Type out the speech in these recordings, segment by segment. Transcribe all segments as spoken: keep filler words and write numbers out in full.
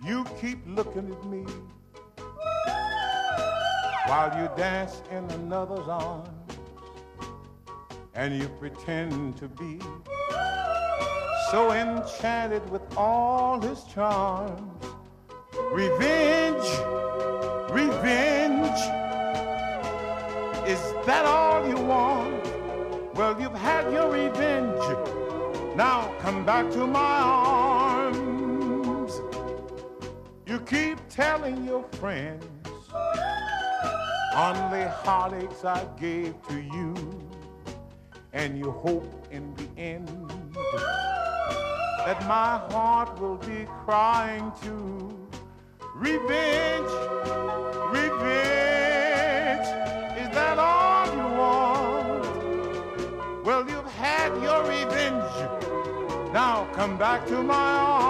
You keep looking at me while you dance in another's arms, and you pretend to be so enchanted with all his charms. Revenge, revenge, is that all you want? Well, you've had your revenge. Now come back to my arms. You keep telling your friends only heartaches I gave to you, and you hope in the end that my heart will be crying too. Revenge, revenge, is that all you want? Well, you've had your revenge. Now come back to my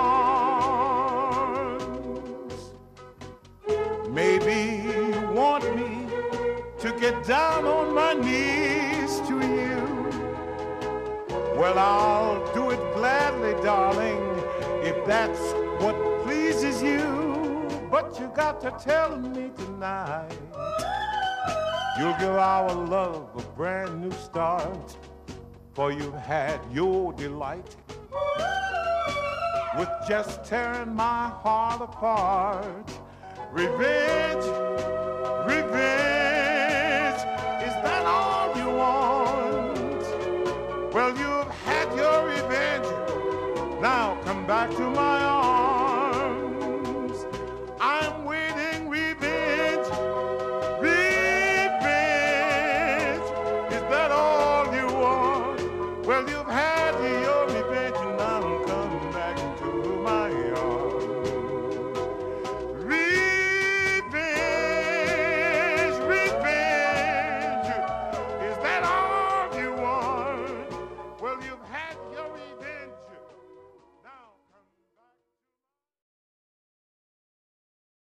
arms. Maybe you want me to get down on my knees to you. Well, I'll do it gladly, darling, if that's what pleases you. But you got to tell me tonight you'll give our love a brand new start, for you've had your delight with just tearing my heart apart. Revenge, revenge, is that all you want? Well, you've had your revenge. Now come back to my arms. I'm waiting. Revenge, revenge, is that all you want? Well, you've had your revenge, and now come back to my arms. Revenge, revenge, is that all you want? Well, you've had your revenge.